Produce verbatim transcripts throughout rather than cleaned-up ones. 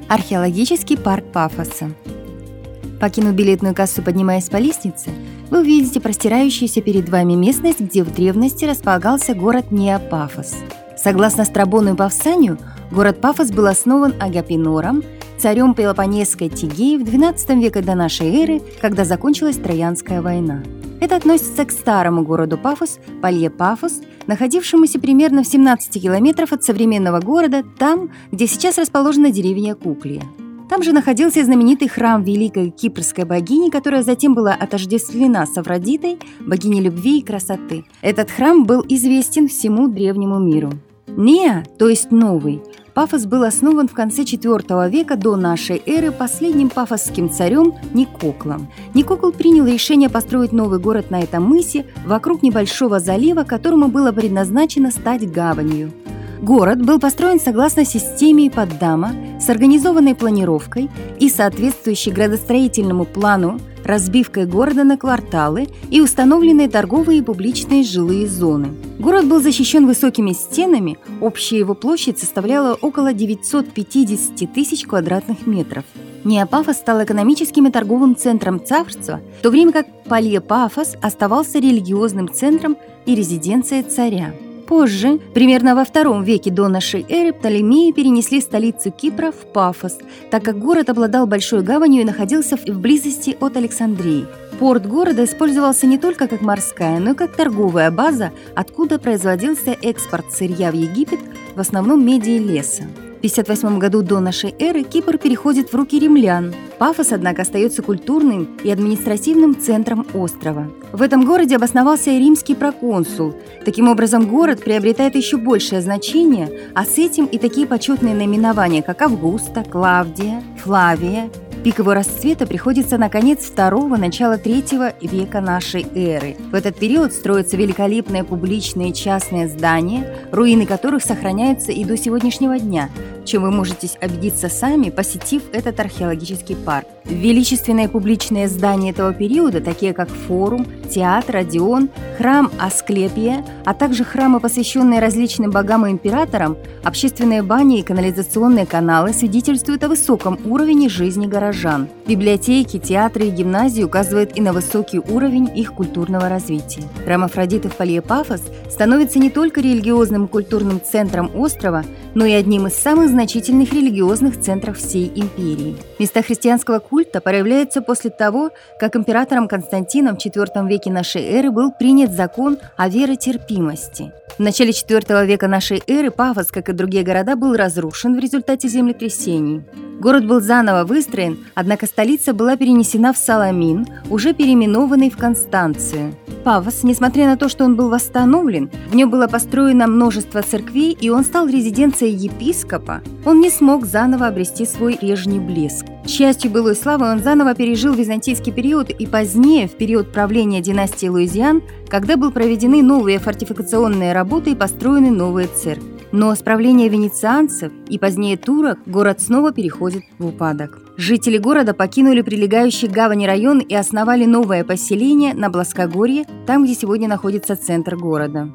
Археологический парк Пафоса. Покинув билетную кассу, поднимаясь по лестнице, вы увидите простирающуюся перед вами местность, где в древности располагался город Неопафос. Согласно Страбону и Павсанию, город Пафос был основан Агапинором, царем Пелопоннесской Тигеи в двенадцатом веке до нашей эры, когда закончилась Троянская война. Это относится к старому городу Пафос, Палье-Пафос, находившемуся примерно в семнадцати километрах от современного города, там, где сейчас расположена деревня Куклия. Там же находился знаменитый храм великой кипрской богини, которая затем была отождествлена с Афродитой, богиней любви и красоты. Этот храм был известен всему древнему миру. Неа, то есть новый, Пафос был основан в конце четвёртого века до нашей эры последним пафосским царем Никоклом. Никокл принял решение построить новый город на этом мысе вокруг небольшого залива, которому было предназначено стать гаванью. Город был построен согласно системе Ипподама с организованной планировкой и соответствующей градостроительному плану, разбивкой города на кварталы и установленные торговые и публичные жилые зоны. Город был защищен высокими стенами, общая его площадь составляла около девятьсот пятьдесят тысяч квадратных метров. Неопафос стал экономическим и торговым центром царства, в то время как Палье-Пафос оставался религиозным центром и резиденцией царя. Позже, примерно во втором веке до нашей эры, Птолемеи перенесли столицу Кипра в Пафос, так как город обладал большой гаванью и находился в близости от Александрии. Порт города использовался не только как морская, но и как торговая база, откуда производился экспорт сырья в Египет, в основном меди и леса. В пятьдесят восьмом году до нашей эры Кипр переходит в руки римлян. Пафос, однако, остается культурным и административным центром острова. В этом городе обосновался и римский проконсул. Таким образом, город приобретает еще большее значение, а с этим и такие почетные наименования, как Августа, Клавдия, Флавия. Пик его расцвета приходится на конец второго, начала третьего века нашей эры. В этот период строятся великолепные публичные и частные здания, руины которых сохраняются и до сегодняшнего дня, в чем вы можете убедиться сами, посетив этот археологический парк. Величественные публичные здания этого периода, такие как Форум, Театр Одион, храм Асклепия, а также храмы, посвященные различным богам и императорам, общественные бани и канализационные каналы, свидетельствуют о высоком уровне жизни горожан. Библиотеки, театры и гимназии указывают и на высокий уровень их культурного развития. Храм Афродиты в Палье-Пафос становится не только религиозным и культурным центром острова, но и одним из самых значительных религиозных центров всей империи. Места христианского культа появляются после того, как императором Константином в четвёртом веке нашей эры был принят закон о веротерпимости. В начале четвёртого века нашей эры Пафос, как и другие города, был разрушен в результате землетрясений. Город был заново выстроен, однако столица была перенесена в Саламин, уже переименованный в Констанцию. Пафос, несмотря на то, что он был восстановлен, в нем было построено множество церквей, и он стал резиденцией епископа, он не смог заново обрести свой прежний блеск. К счастью былой славы, он заново пережил византийский период и позднее, в период правления династии Луизиан, когда были проведены новые фортификационные работы и построены новые церкви. Но с правления венецианцев и позднее турок город снова переходит в упадок. Жители города покинули прилегающий к гавани район и основали новое поселение на Плоскогорье, там, где сегодня находится центр города.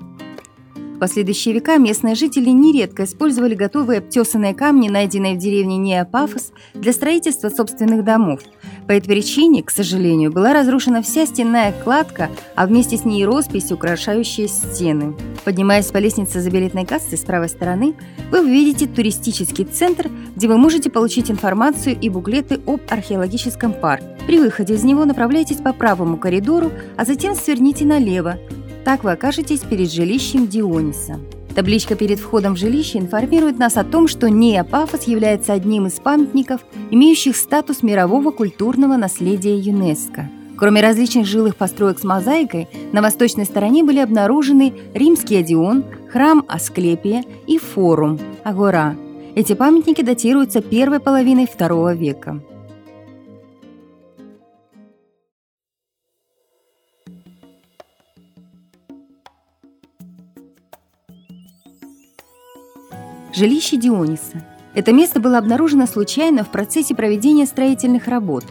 В последующие века местные жители нередко использовали готовые обтесанные камни, найденные в деревне Неопафос, для строительства собственных домов. По этой причине, к сожалению, была разрушена вся стенная кладка, а вместе с ней роспись, украшающая стены. Поднимаясь по лестнице за билетной кассой с правой стороны, вы увидите туристический центр, где вы можете получить информацию и буклеты об археологическом парке. При выходе из него направляйтесь по правому коридору, а затем сверните налево. Так вы окажетесь перед жилищем Диониса. Табличка перед входом в жилище информирует нас о том, что Неопафос является одним из памятников, имеющих статус мирового культурного наследия ЮНЕСКО. Кроме различных жилых построек с мозаикой, на восточной стороне были обнаружены римский Одион, храм Асклепия и Форум, Агора. Эти памятники датируются первой половиной второго века. Жилище Диониса. Это место было обнаружено случайно в процессе проведения строительных работ.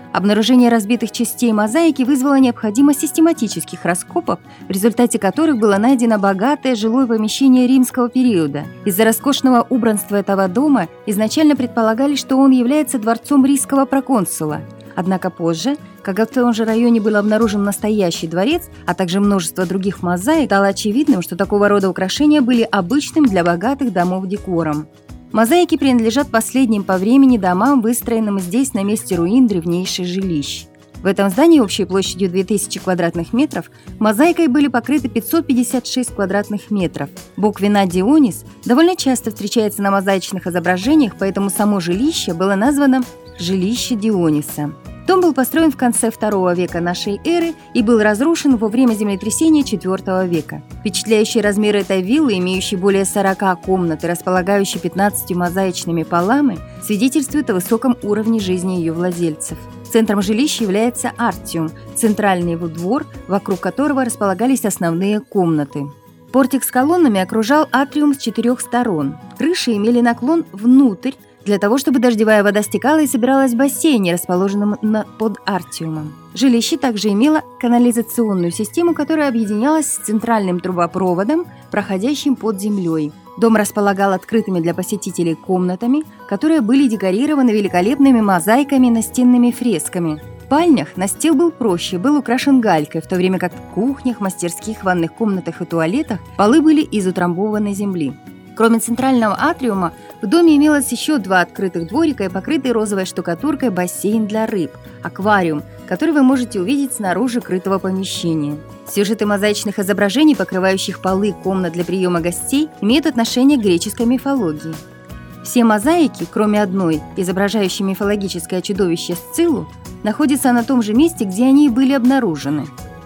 Обнаружение разбитых частей мозаики вызвало необходимость систематических раскопок, в результате которых было найдено богатое жилое помещение римского периода. Из-за роскошного убранства этого дома изначально предполагали, что он является дворцом римского проконсула. Однако позже, когда в том же районе был обнаружен настоящий дворец, а также множество других мозаик, стало очевидным, что такого рода украшения были обычным для богатых домов декором. Мозаики принадлежат последним по времени домам, выстроенным здесь на месте руин древнейших жилищ. В этом здании общей площадью две тысячи квадратных метров мозаикой были покрыты пятьсот пятьдесят шесть квадратных метров. Бог вина Дионис довольно часто встречается на мозаичных изображениях, поэтому само жилище было названо «Жилище Диониса». Дом был построен в конце второго века нашей эры и был разрушен во время землетрясения четвёртого века. Впечатляющие размеры этой виллы, имеющей более сорока комнат и располагающей пятнадцатью мозаичными полами, свидетельствуют о высоком уровне жизни ее владельцев. Центром жилища является артиум, центральный его двор, вокруг которого располагались основные комнаты. Портик с колоннами окружал атриум с четырех сторон. Крыши имели наклон внутрь, для того, чтобы дождевая вода стекала и собиралась в бассейне, расположенном на, под артиумом. Жилище также имело канализационную систему, которая объединялась с центральным трубопроводом, проходящим под землей. Дом располагал открытыми для посетителей комнатами, которые были декорированы великолепными мозаиками и настенными фресками. В спальнях настил был проще, был украшен галькой, в то время как в кухнях, мастерских, ванных комнатах и туалетах полы были из утрамбованной земли. Кроме центрального атриума, в доме имелось еще два открытых дворика и покрытый розовой штукатуркой бассейн для рыб, аквариум, который вы можете увидеть снаружи крытого помещения. Сюжеты мозаичных изображений, покрывающих полы комнат для приема гостей, имеют отношение к греческой мифологии. Все мозаики, кроме одной, изображающей мифологическое чудовище Сциллу, находятся на том же месте, где они и были обнаружены.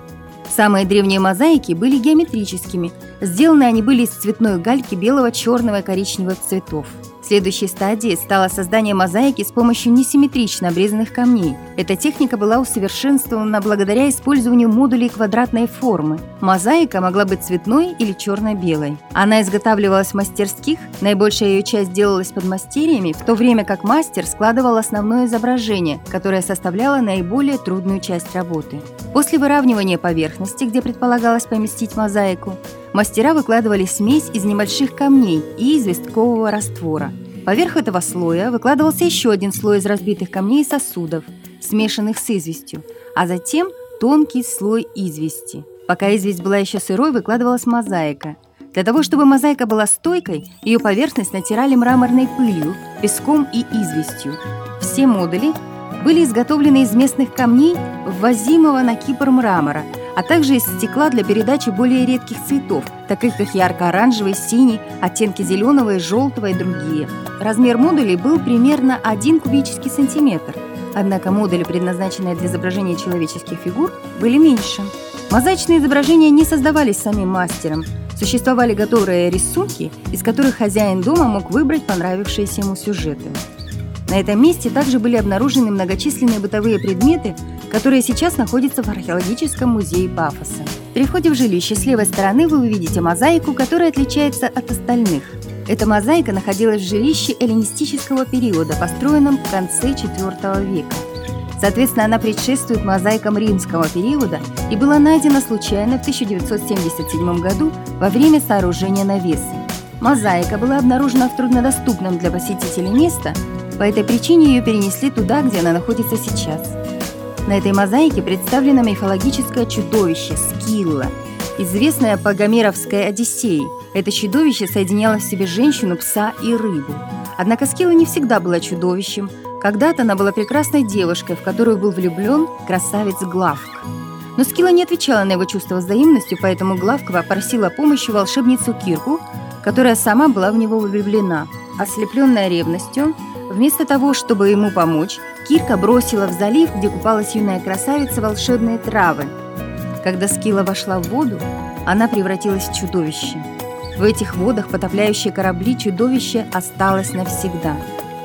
Самые древние мозаики были геометрическими. Сделаны они были из цветной гальки белого, черного и коричневых цветов. Следующей стадией стало создание мозаики с помощью несимметрично обрезанных камней. Эта техника была усовершенствована благодаря использованию модулей квадратной формы. Мозаика могла быть цветной или черно-белой. Она изготавливалась в мастерских, наибольшая ее часть делалась подмастерьями, в то время как мастер складывал основное изображение, которое составляло наиболее трудную часть работы. После выравнивания поверхности, где предполагалось поместить мозаику, мастера выкладывали смесь из небольших камней и известкового раствора. Поверх этого слоя выкладывался еще один слой из разбитых камней и сосудов, смешанных с известью, а затем тонкий слой извести. Пока известь была еще сырой, выкладывалась мозаика. Для того, чтобы мозаика была стойкой, ее поверхность натирали мраморной пылью, песком и известью. Все модули были изготовлены из местных камней, ввозимого на Кипр мрамора, а также из стекла для передачи более редких цветов, таких как ярко-оранжевый, синий, оттенки зеленого и желтого и другие. Размер модулей был примерно один кубический сантиметр, однако модули, предназначенные для изображения человеческих фигур, были меньше. Мозаичные изображения не создавались самим мастером. Существовали готовые рисунки, из которых хозяин дома мог выбрать понравившиеся ему сюжеты. На этом месте также были обнаружены многочисленные бытовые предметы, которые сейчас находятся в археологическом музее Пафоса. При входе в жилище с левой стороны вы увидите мозаику, которая отличается от остальных. Эта мозаика находилась в жилище эллинистического периода, построенном в конце четвёртого века. Соответственно, она предшествует мозаикам римского периода и была найдена случайно в тысяча девятьсот семьдесят седьмом году во время сооружения навесы. Мозаика была обнаружена в труднодоступном для посетителей месте, по этой причине ее перенесли туда, где она находится сейчас. На этой мозаике представлено мифологическое чудовище Скилла, известное по гомеровской Одиссее. Это чудовище соединяло в себе женщину, пса и рыбу. Однако Скилла не всегда была чудовищем. Когда-то она была прекрасной девушкой, в которую был влюблен красавец Главк. Но Скилла не отвечала на его чувство взаимностью, поэтому Главк попросила помощи волшебницу Кирку, которая сама была в него влюблена. Ослепленная ревностью, вместо того, чтобы ему помочь, Кирка бросила в залив, где купалась юная красавица, волшебные травы. Когда Скилла вошла в воду, она превратилась в чудовище. В этих водах, потопляющие корабли, чудовище осталось навсегда.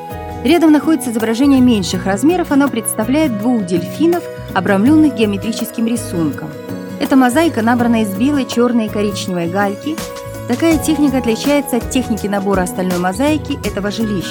Рядом находится изображение меньших размеров, оно представляет двух дельфинов, обрамленных геометрическим рисунком. Эта мозаика набрана из белой, черной и коричневой гальки. Такая техника отличается от техники набора остальной мозаики этого жилища.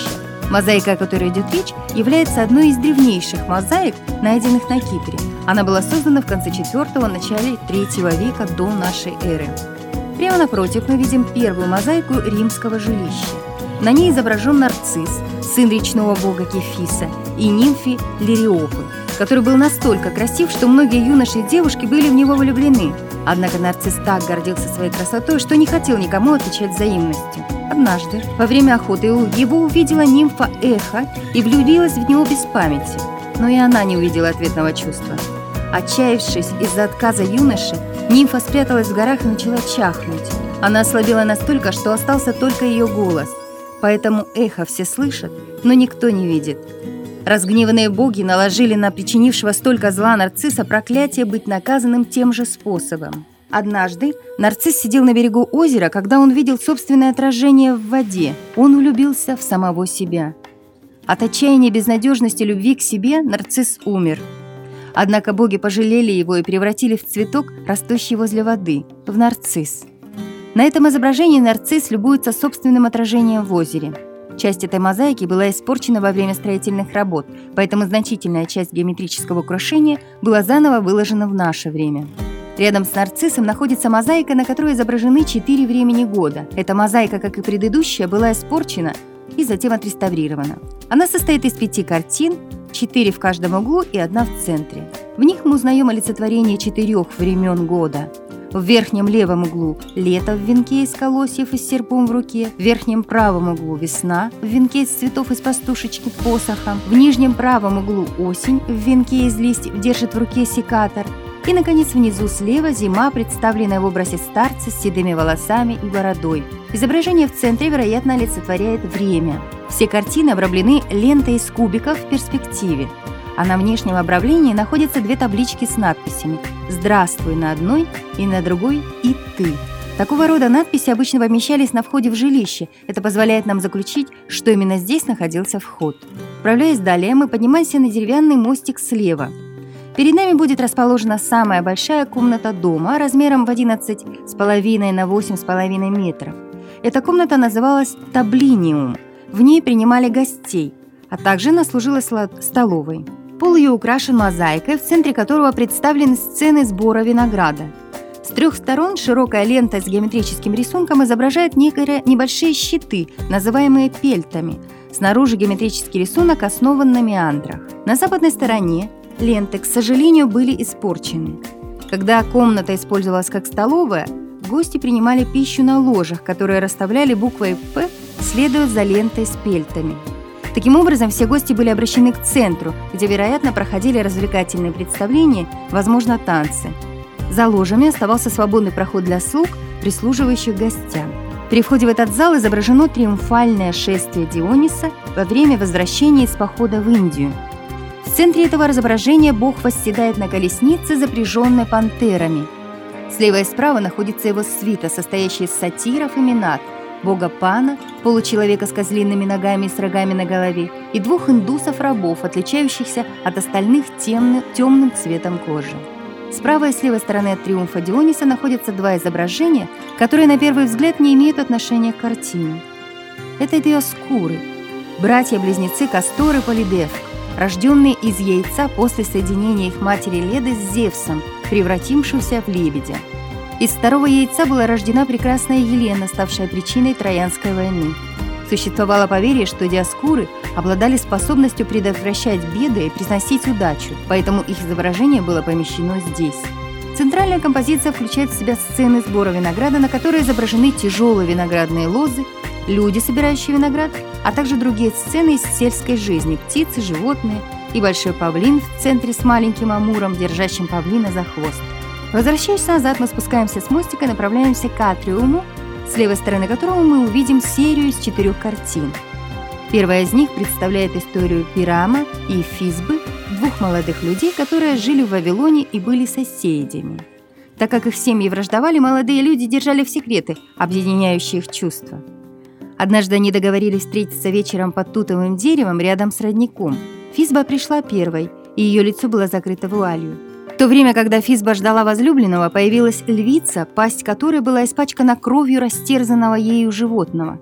Мозаика, о которой идет речь, является одной из древнейших мозаик, найденных на Кипре. Она была создана в конце четвёртого – начале третьего века до нашей эры. Прямо напротив мы видим первую мозаику римского жилища. На ней изображен нарцисс, сын речного бога Кефиса, и нимфы Лириопы, который был настолько красив, что многие юноши и девушки были в него влюблены. Однако нарцисс так гордился своей красотой, что не хотел никому отвечать взаимностью. Однажды, во время охоты, его увидела нимфа Эхо и влюбилась в него без памяти. Но и она не увидела ответного чувства. Отчаявшись из-за отказа юноши, нимфа спряталась в горах и начала чахнуть. Она ослабела настолько, что остался только ее голос. Поэтому эхо все слышат, но никто не видит. Разгневанные боги наложили на причинившего столько зла нарцисса проклятие быть наказанным тем же способом. Однажды нарцисс сидел на берегу озера, когда он видел собственное отражение в воде. Он влюбился в самого себя. От отчаяния и безнадежности любви к себе нарцисс умер. Однако боги пожалели его и превратили в цветок, растущий возле воды, в нарцисс. На этом изображении нарцисс любуется собственным отражением в озере. Часть этой мозаики была испорчена во время строительных работ, поэтому значительная часть геометрического украшения была заново выложена в наше время. Рядом с нарциссом находится мозаика, на которой изображены четыре времени года. Эта мозаика, как и предыдущая, была испорчена и затем отреставрирована. Она состоит из пяти картин, четыре в каждом углу и одна в центре. В них мы узнаем олицетворение четырех времен года. В верхнем левом углу – лето в венке из колосьев и с серпом в руке. В верхнем правом углу – весна в венке из цветов из пастушечки посохом. В нижнем правом углу – осень в венке из листьев держит в руке секатор. И, наконец, внизу слева – зима, представленная в образе старца с седыми волосами и бородой. Изображение в центре, вероятно, олицетворяет время. Все картины обрамлены лентой из кубиков в перспективе. А на внешнем обрамлении находятся две таблички с надписями «Здравствуй» на одной и на другой «И ты». Такого рода надписи обычно помещались на входе в жилище. Это позволяет нам заключить, что именно здесь находился вход. Отправляясь далее, мы поднимаемся на деревянный мостик слева. Перед нами будет расположена самая большая комната дома размером в одиннадцать с половиной на восемь с половиной метров. Эта комната называлась таблиниум. В ней принимали гостей, а также она служила столовой. Пол ее украшен мозаикой, в центре которого представлены сцены сбора винограда. С трех сторон широкая лента с геометрическим рисунком изображает некоторые небольшие щиты, называемые пельтами. Снаружи геометрический рисунок основан на меандрах. На западной стороне ленты, к сожалению, были испорчены. Когда комната использовалась как столовая, гости принимали пищу на ложах, которые расставляли буквой «П», следуя за лентой с пельтами. Таким образом, все гости были обращены к центру, где, вероятно, проходили развлекательные представления, возможно, танцы. За ложами оставался свободный проход для слуг, прислуживающих гостям. При входе в этот зал изображено триумфальное шествие Диониса во время возвращения из похода в Индию. В центре этого изображения бог восседает на колеснице, запряженной пантерами. Слева и справа находится его свита, состоящая из сатиров и минат, бога Пана, получеловека с козлиными ногами и с рогами на голове, и двух индусов-рабов, отличающихся от остальных темным, темным цветом кожи. Справа и с левой стороны от триумфа Диониса находятся два изображения, которые на первый взгляд не имеют отношения к картине. Это Диоскуры, братья-близнецы Кастор и Полидевк, рожденные из яйца после соединения их матери Леды с Зевсом, превратившимся в лебедя. Из второго яйца была рождена прекрасная Елена, ставшая причиной Троянской войны. Существовало поверье, что Диоскуры обладали способностью предотвращать беды и приносить удачу, поэтому их изображение было помещено здесь. Центральная композиция включает в себя сцены сбора винограда, на которой изображены тяжелые виноградные лозы, люди, собирающие виноград, а также другие сцены из сельской жизни – птицы, животные и большой павлин в центре с маленьким амуром, держащим павлина за хвост. Возвращаясь назад, мы спускаемся с мостика и направляемся к атриуму, с левой стороны которого мы увидим серию из четырех картин. Первая из них представляет историю Пирама и Физбы, двух молодых людей, которые жили в Вавилоне и были соседями. Так как их семьи враждовали, молодые люди держали в секрете, объединяющие их чувства. Однажды они договорились встретиться вечером под тутовым деревом рядом с родником. Физба пришла первой, и ее лицо было закрыто вуалью. В то время, когда Физба ждала возлюбленного, появилась львица, пасть которой была испачкана кровью растерзанного ею животного.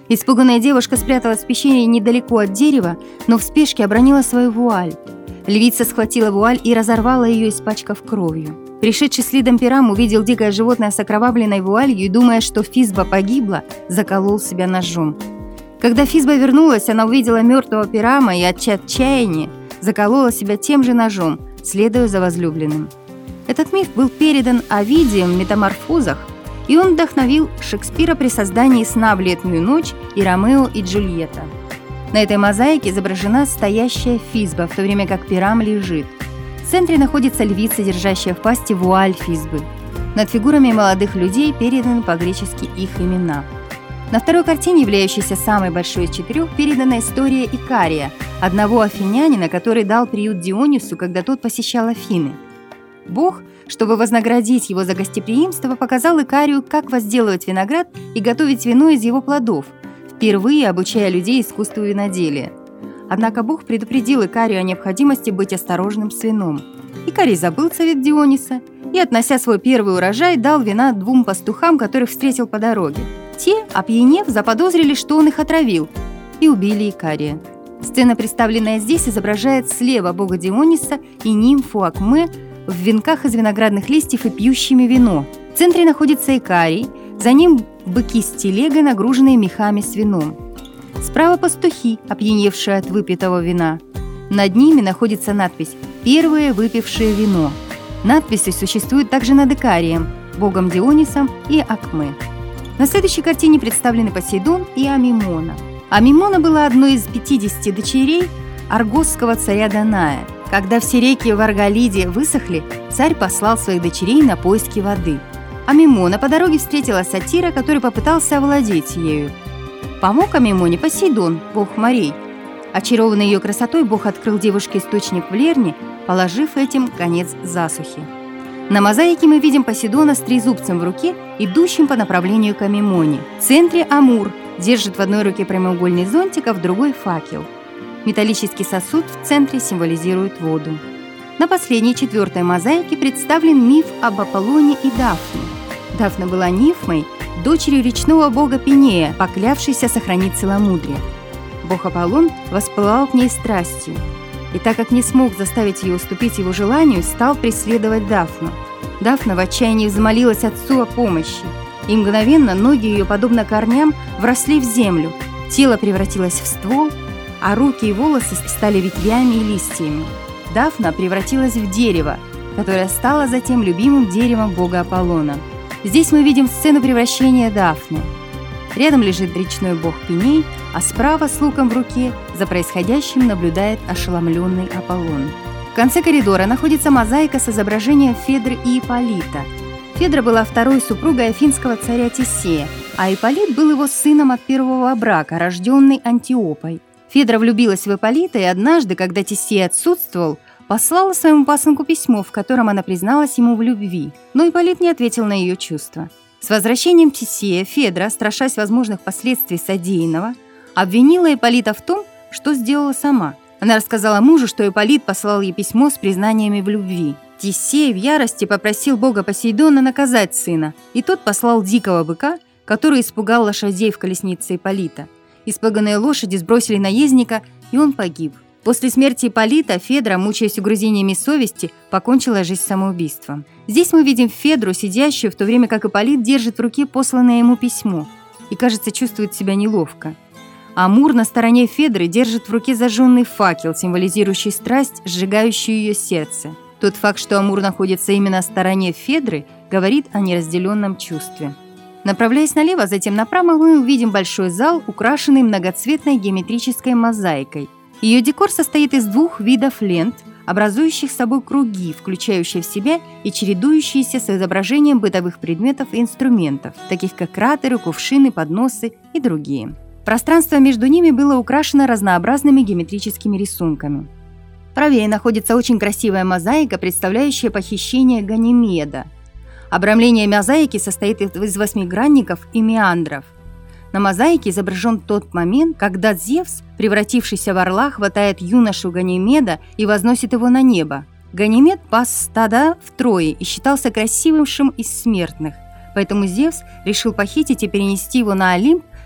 Испуганная девушка спряталась в пещере недалеко от дерева, но в спешке обронила свою вуаль. Львица схватила вуаль и разорвала ее, испачкав кровью. Пришедший следом Пирам увидел дикое животное с окровавленной вуалью и, думая, что Физба погибла, заколол себя ножом. Когда Физба вернулась, она увидела мертвого Пирама и от отчаяния заколола себя тем же ножом, следуя за возлюбленным. Этот миф был передан Овидием в «Метаморфозах», и он вдохновил Шекспира при создании сна в летнюю ночь и Ромео и Джульетта. На этой мозаике изображена стоящая Физба, в то время как Пирам лежит. В центре находится львица, держащая в пасти вуаль Физбы. Над фигурами молодых людей переданы по-гречески их имена. На второй картине, являющейся самой большой из четырех, передана история Икария, одного афинянина, который дал приют Дионису, когда тот посещал Афины. Бог, чтобы вознаградить его за гостеприимство, показал Икарию, как возделывать виноград и готовить вино из его плодов, впервые обучая людей искусству виноделия. Однако Бог предупредил Икарию о необходимости быть осторожным с вином. Икарий забыл совет Диониса и, относя свой первый урожай, дал вина двум пастухам, которых встретил по дороге. Те, опьянев, заподозрили, что он их отравил, и убили Икария. Сцена, представленная здесь, изображает слева бога Диониса и нимфу Акме в венках из виноградных листьев и пьющими вино. В центре находится Икарий, за ним быки с телегой, нагруженные мехами с вином. Справа пастухи, опьяневшие от выпитого вина. Над ними находится надпись «Первые выпившие вино». Надписи существуют также над Икарием, богом Дионисом и Акме. На следующей картине представлены Посейдон и Амимона. Амимона была одной из пятидесяти дочерей аргосского царя Даная. Когда все реки в Арголиде высохли, царь послал своих дочерей на поиски воды. Амимона по дороге встретила сатира, который попытался овладеть ею. Помог Амимоне Посейдон, бог морей. Очарованный ее красотой, бог открыл девушке источник в Лерне, положив этим конец засухи. На мозаике мы видим Посейдона с трезубцем в руке, идущим по направлению к Амимоне. В центре Амур держит в одной руке прямоугольный зонтик, а в другой факел. Металлический сосуд в центре символизирует воду. На последней, четвертой мозаике представлен миф об Аполлоне и Дафне. Дафна была нимфой, дочерью речного бога Пинея, поклявшейся сохранить целомудрие. Бог Аполлон воспылал к ней страстью, и так как не смог заставить ее уступить его желанию, стал преследовать Дафну. Дафна в отчаянии взмолилась отцу о помощи, и мгновенно ноги ее, подобно корням, вросли в землю, тело превратилось в ствол, а руки и волосы стали ветвями и листьями. Дафна превратилась в дерево, которое стало затем любимым деревом бога Аполлона. Здесь мы видим сцену превращения Дафны. Рядом лежит речной бог Пиней, а справа с луком в руке за происходящим наблюдает ошеломленный Аполлон. В конце коридора находится мозаика с изображением Федры и Ипполита. Федра была второй супругой афинского царя Тисея, а Ипполит был его сыном от первого брака, рожденный Антиопой. Федра влюбилась в Ипполита, и однажды, когда Тисей отсутствовал, послала своему пасынку письмо, в котором она призналась ему в любви, но Ипполит не ответил на ее чувства. С возвращением Тисея Федра, страшась возможных последствий содеянного, обвинила Ипполита в том, что сделала сама. Она рассказала мужу, что Ипполит послал ей письмо с признаниями в любви. Тисей в ярости попросил бога Посейдона наказать сына, и тот послал дикого быка, который испугал лошадей в колеснице Ипполита. Испуганные лошади сбросили наездника, и он погиб. После смерти Ипполита Федра, мучаясь угрызениями совести, покончила жизнь самоубийством. Здесь мы видим Федру, сидящую, в то время как Ипполит держит в руке посланное ему письмо и, кажется, чувствует себя неловко. Амур на стороне Федры держит в руке зажженный факел, символизирующий страсть, сжигающую ее сердце. Тот факт, что Амур находится именно на стороне Федры, говорит о неразделенном чувстве. Направляясь налево, затем направо, мы увидим большой зал, украшенный многоцветной геометрической мозаикой. Ее декор состоит из двух видов лент, образующих собой круги, включающие в себя и чередующиеся с изображением бытовых предметов и инструментов, таких как кратеры, кувшины, подносы и другие. Пространство между ними было украшено разнообразными геометрическими рисунками. Правее находится очень красивая мозаика, представляющая похищение Ганимеда. Обрамление мозаики состоит из восьмигранников и меандров. На мозаике изображен тот момент, когда Зевс, превратившийся в орла, хватает юношу Ганимеда и возносит его на небо. Ганимед пас стада в Трое и считался красивейшим из смертных, поэтому Зевс решил похитить и перенести его на Олимп,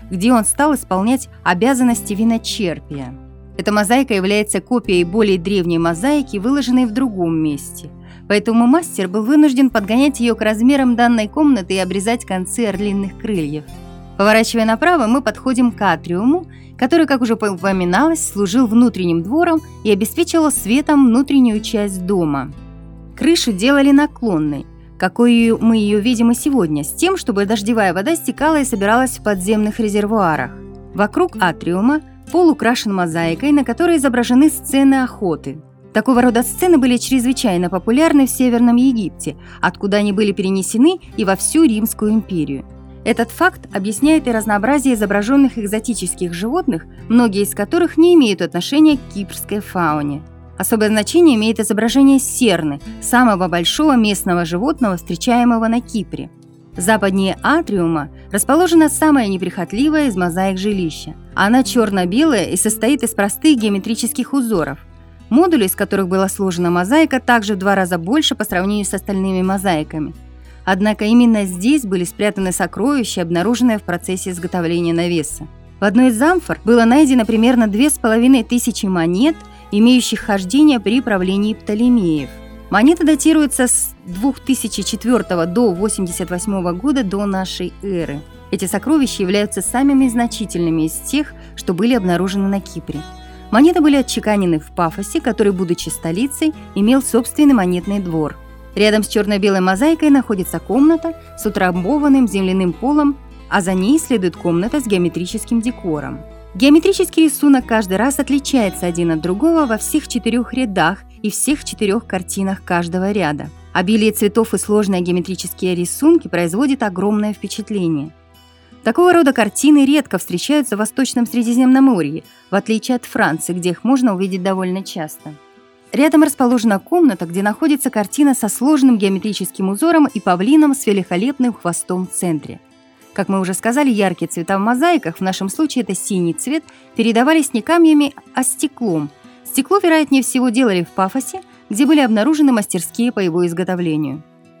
где он стал исполнять обязанности виночерпия. Эта мозаика является копией более древней мозаики, выложенной в другом месте. Поэтому мастер был вынужден подгонять ее к размерам данной комнаты и обрезать концы орлиных крыльев. Поворачивая направо, мы подходим к атриуму, который, как уже упоминалось, служил внутренним двором и обеспечивал светом внутреннюю часть дома. Крышу делали наклонной, какой мы ее видим и сегодня, с тем, чтобы дождевая вода стекала и собиралась в подземных резервуарах. Вокруг атриума пол украшен мозаикой, на которой изображены сцены охоты. Такого рода сцены были чрезвычайно популярны в Северном Египте, откуда они были перенесены и во всю Римскую империю. Этот факт объясняет и разнообразие изображенных экзотических животных, многие из которых не имеют отношения к кипрской фауне. Особое значение имеет изображение серны, самого большого местного животного, встречаемого на Кипре. Западнее атриума расположена самая неприхотливая из мозаик жилища. Она черно-белая и состоит из простых геометрических узоров. Модули, из которых была сложена мозаика, также в два раза больше по сравнению с остальными мозаиками. Однако именно здесь были спрятаны сокровища, обнаруженные в процессе изготовления навеса. В одной из амфор было найдено примерно две с половиной тысячи монет, имеющих хождение при правлении Птолемеев. Монеты датируются с две тысячи четвёртого до восемьдесят восьмого года до нашей эры. Эти сокровища являются самыми значительными из тех, что были обнаружены на Кипре. Монеты были отчеканены в Пафосе, который, будучи столицей, имел собственный монетный двор. Рядом с черно-белой мозаикой находится комната с утрамбованным земляным полом, а за ней следует комната с геометрическим декором. Геометрический рисунок каждый раз отличается один от другого во всех четырех рядах и всех четырех картинах каждого ряда. Обилие цветов и сложные геометрические рисунки производят огромное впечатление. Такого рода картины редко встречаются в Восточном Средиземноморье, в отличие от Франции, где их можно увидеть довольно часто. Рядом расположена комната, где находится картина со сложным геометрическим узором и павлином с великолепным хвостом в центре. Как мы уже сказали, яркие цвета в мозаиках, в нашем случае это синий цвет, передавались не камнями, а стеклом. Стекло, вероятнее всего, делали в Пафосе, где были обнаружены мастерские по его изготовлению.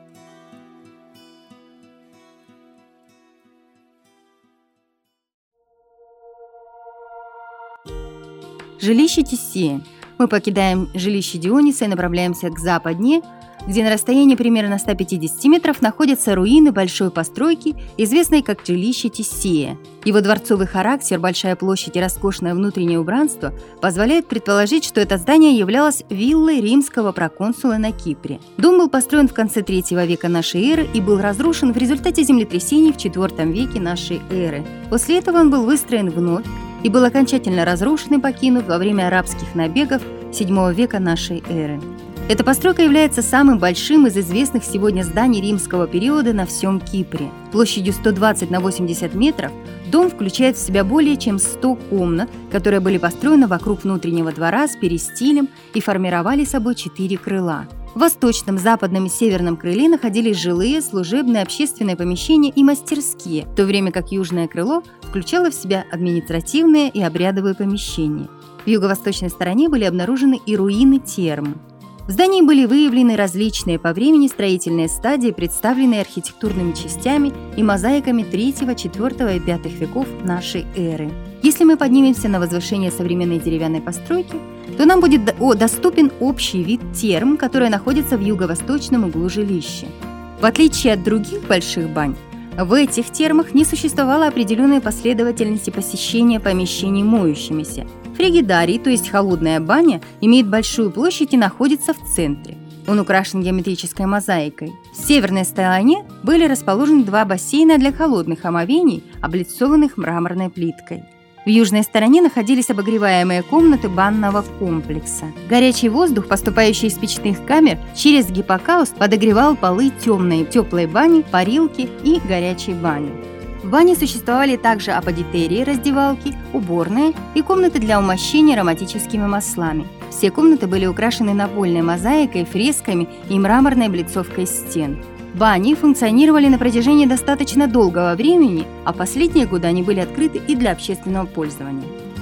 Жилище Тисея. Мы покидаем жилище Диониса и направляемся к западне, где на расстоянии примерно ста пятидесяти метров находятся руины большой постройки, известной как жилище Тисея. Его дворцовый характер, большая площадь и роскошное внутреннее убранство позволяют предположить, что это здание являлось виллой римского проконсула на Кипре. Дом был построен в конце третьего века нашей эры и был разрушен в результате землетрясений в четвёртом веке нашей эры. После этого он был выстроен вновь и был окончательно разрушен и покинут во время арабских набегов седьмого века нашей эры. Эта постройка является самым большим из известных сегодня зданий римского периода на всем Кипре. Площадью сто двадцать на восемьдесят метров дом включает в себя более чем сто комнат, которые были построены вокруг внутреннего двора с перистилем и формировали собой четыре крыла. В восточном, западном и северном крыле находились жилые, служебные, общественные помещения и мастерские, в то время как южное крыло включало в себя административные и обрядовые помещения. В юго-восточной стороне были обнаружены и руины терм. В здании были выявлены различные по времени строительные стадии, представленные архитектурными частями и мозаиками третьего, четвёртого и пятого веков нашей эры. Если мы поднимемся на возвышение современной деревянной постройки, то нам будет доступен общий вид терм, которые находятся в юго-восточном углу жилища. В отличие от других больших бань, в этих термах не существовало определенной последовательности посещения помещений моющимися. Фригидарий, то есть холодная баня, имеет большую площадь и находится в центре. Он украшен геометрической мозаикой. В северной стороне были расположены два бассейна для холодных омовений, облицованных мраморной плиткой. В южной стороне находились обогреваемые комнаты банного комплекса. Горячий воздух, поступающий из печных камер, через гиппокаust подогревал полы темной, теплой бани, парилки и горячей бани. В бане существовали также аподитерии, раздевалки, уборные и комнаты для умощения ароматическими маслами. Все комнаты были украшены напольной мозаикой, фресками и мраморной облицовкой стен. Бани функционировали на протяжении достаточно долгого времени, а последние годы они были открыты и для общественного пользования.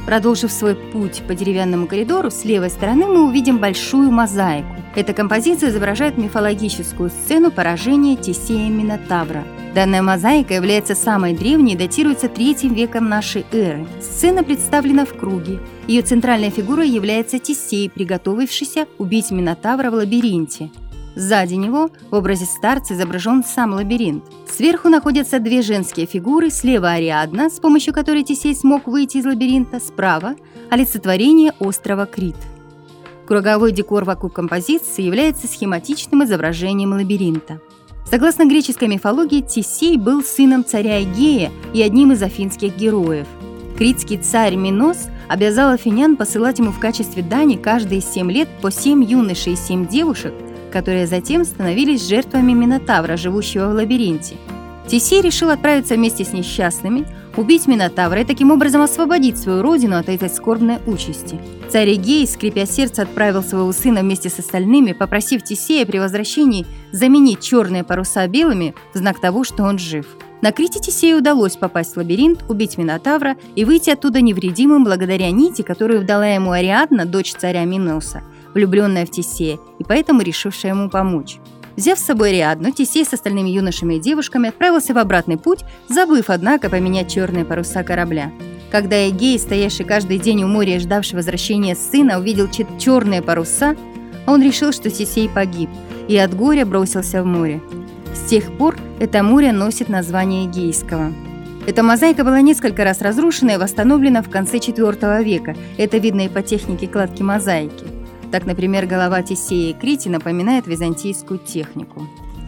Продолжив свой путь по деревянному коридору, с левой стороны мы увидим большую мозаику. Эта композиция изображает мифологическую сцену поражения Тесея Минотавра. Данная мозаика является самой древней и датируется третьим веком нашей эры. Сцена представлена в круге. Ее центральной фигурой является Тесей, приготовившийся убить Минотавра в лабиринте. Сзади него в образе старца изображен сам лабиринт. Сверху находятся две женские фигуры, слева Ариадна, с помощью которой Тесей смог выйти из лабиринта, справа – олицетворение острова Крит. Круговой декор вокруг композиции является схематичным изображением лабиринта. Согласно греческой мифологии, Тесей был сыном царя Эгея и одним из афинских героев. Критский царь Минос обязал афинян посылать ему в качестве дани каждые семь лет по семь юношей и семь девушек, которые затем становились жертвами Минотавра, живущего в лабиринте. Тесей решил отправиться вместе с несчастными, убить Минотавра и таким образом освободить свою родину от этой скорбной участи. Царь Эгей, скрипя сердце, отправил своего сына вместе с остальными, попросив Тесея при возвращении заменить черные паруса белыми в знак того, что он жив. На Крите Тесею удалось попасть в лабиринт, убить Минотавра и выйти оттуда невредимым благодаря нити, которую дала ему Ариадна, дочь царя Миноса, влюбленная в Тесея и поэтому решившая ему помочь. Взяв с собой Ариадну, Тесей с остальными юношами и девушками отправился в обратный путь, забыв, однако, поменять черные паруса корабля. Когда Эгей, стоявший каждый день у моря и ждавший возвращения сына, увидел черные паруса, он решил, что Тесей погиб, и от горя бросился в море. С тех пор это море носит название Эгейского. Эта мозаика была несколько раз разрушена и восстановлена в конце четвёртого века. Это видно и по технике кладки мозаики. Так, например, голова Тесея и Крити напоминает византийскую технику.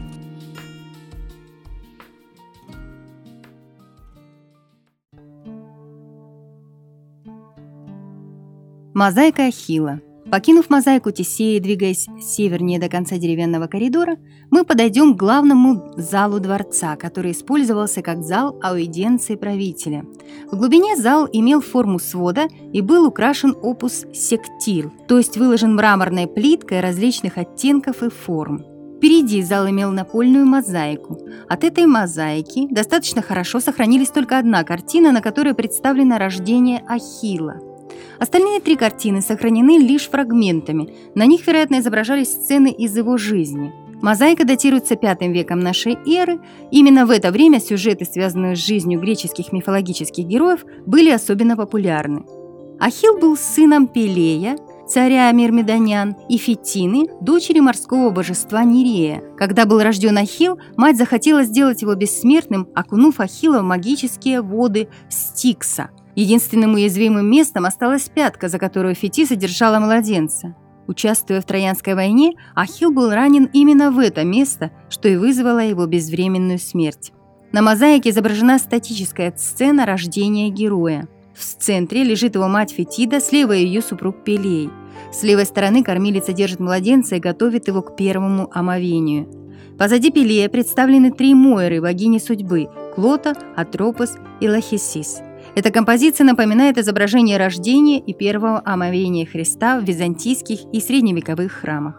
Мозаика Ахилла. Покинув мозаику Тесея и двигаясь севернее до конца деревянного коридора, мы подойдем к главному залу дворца, который использовался как зал аудиенции правителя. В глубине зал имел форму свода и был украшен опус сектил, то есть выложен мраморной плиткой различных оттенков и форм. Впереди зал имел напольную мозаику. От этой мозаики достаточно хорошо сохранились только одна картина, на которой представлено рождение Ахилла. Остальные три картины сохранены лишь фрагментами. На них, вероятно, изображались сцены из его жизни. Мозаика датируется пятым веком нашей эры. Именно в это время сюжеты, связанные с жизнью греческих мифологических героев, были особенно популярны. Ахилл был сыном Пелея, царя Мирмидонян, и Фетины, дочери морского божества Нерея. Когда был рожден Ахилл, мать захотела сделать его бессмертным, окунув Ахилла в магические воды Стикса. Единственным уязвимым местом осталась пятка, за которую Фетиса держала младенца. Участвуя в Троянской войне, Ахилл был ранен именно в это место, что и вызвало его безвременную смерть. На мозаике изображена статическая сцена рождения героя. В центре лежит его мать Фетида, слева ее супруг Пелей. С левой стороны кормилица держит младенца и готовит его к первому омовению. Позади Пелея представлены три Мойры, богини судьбы – Клота, Атропос и Лахисис. Эта композиция напоминает изображение рождения и первого омовения Христа в византийских и средневековых храмах.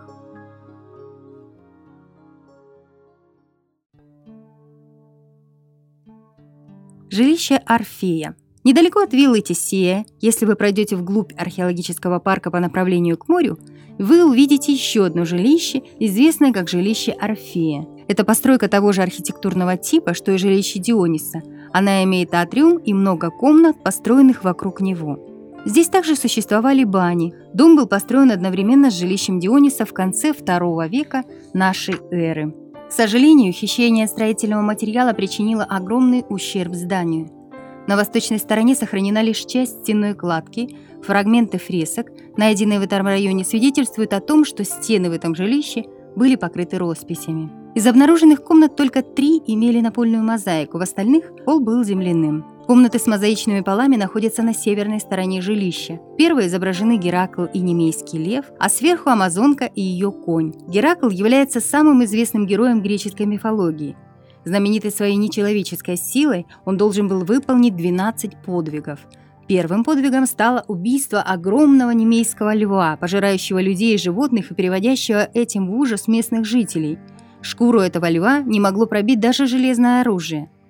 Жилище Орфея. Недалеко от виллы Тесея, если вы пройдете вглубь археологического парка по направлению к морю, вы увидите еще одно жилище, известное как жилище Орфея. Это постройка того же архитектурного типа, что и жилище Диониса. Она имеет атриум и много комнат, построенных вокруг него. Здесь также существовали бани. Дом был построен одновременно с жилищем Диониса в конце второго века нашей эры. К сожалению, хищение строительного материала причинило огромный ущерб зданию. На восточной стороне сохранена лишь часть стенной кладки. Фрагменты фресок, найденные в этом районе, свидетельствуют о том, что стены в этом жилище были покрыты росписями. Из обнаруженных комнат только три имели напольную мозаику, в остальных пол был земляным. Комнаты с мозаичными полами находятся на северной стороне жилища. В первой изображены Геракл и немейский лев, а сверху Амазонка и ее конь. Геракл является самым известным героем греческой мифологии. Знаменитый своей нечеловеческой силой, он должен был выполнить двенадцать подвигов. Первым подвигом стало убийство огромного немейского льва, пожирающего людей и животных и приводящего этим в ужас местных жителей. Шкуру этого льва не могло пробить даже железное оружие.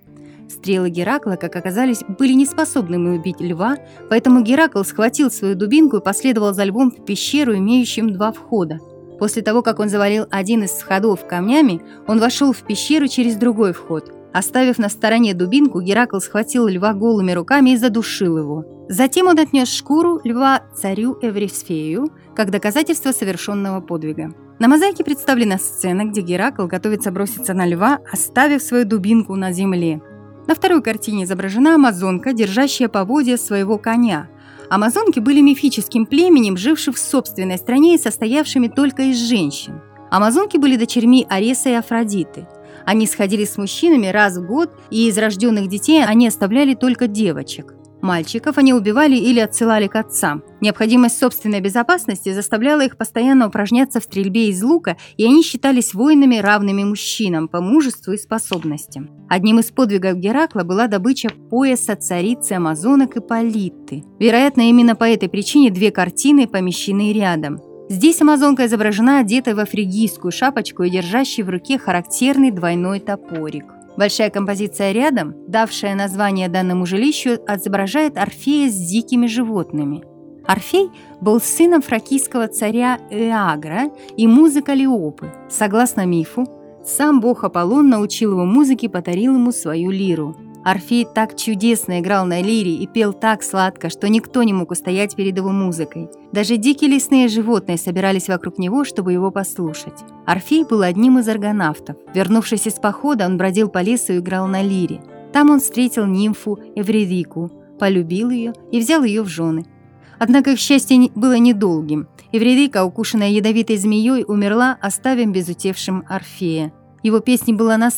Стрелы Геракла, как оказалось, были не способны убить льва, поэтому Геракл схватил свою дубинку и последовал за львом в пещеру, имеющую два входа. После того, как он завалил один из входов камнями, он вошел в пещеру через другой вход. Оставив на стороне дубинку, Геракл схватил льва голыми руками и задушил его. Затем он отнес шкуру льва царю Эврисфею, как доказательство совершенного подвига. На мозаике представлена сцена, где Геракл готовится броситься на льва, оставив свою дубинку на земле. На второй картине изображена амазонка, держащая поводья своего коня. Амазонки были мифическим племенем, жившим в собственной стране и состоявшими только из женщин. Амазонки были дочерьми Ареса и Афродиты. Они сходились с мужчинами раз в год, и из рожденных детей они оставляли только девочек. Мальчиков они убивали или отсылали к отцам. Необходимость собственной безопасности заставляла их постоянно упражняться в стрельбе из лука, и они считались воинами, равными мужчинам по мужеству и способностям. Одним из подвигов Геракла была добыча пояса царицы амазонок Ипполиты. Вероятно, именно по этой причине две картины помещены рядом. Здесь амазонка изображена одетой во фригийскую шапочку и держащей в руке характерный двойной топорик. Большая композиция рядом, давшая название данному жилищу, изображает Орфея с дикими животными. Орфей был сыном фракийского царя Эагра и музы Каллиопы. Согласно мифу, сам бог Аполлон научил его музыке и подарил ему свою лиру. Орфей так чудесно играл на лире и пел так сладко, что никто не мог устоять перед его музыкой. Даже дикие лесные животные собирались вокруг него, чтобы его послушать. Орфей был одним из аргонавтов. Вернувшись из похода, он бродил по лесу и играл на лире. Там он встретил нимфу Эвридику, полюбил ее и взял ее в жены. Однако их счастье было недолгим. Эвридика, укушенная ядовитой змеей, умерла, оставив безутешным Орфея. Его песня была настолько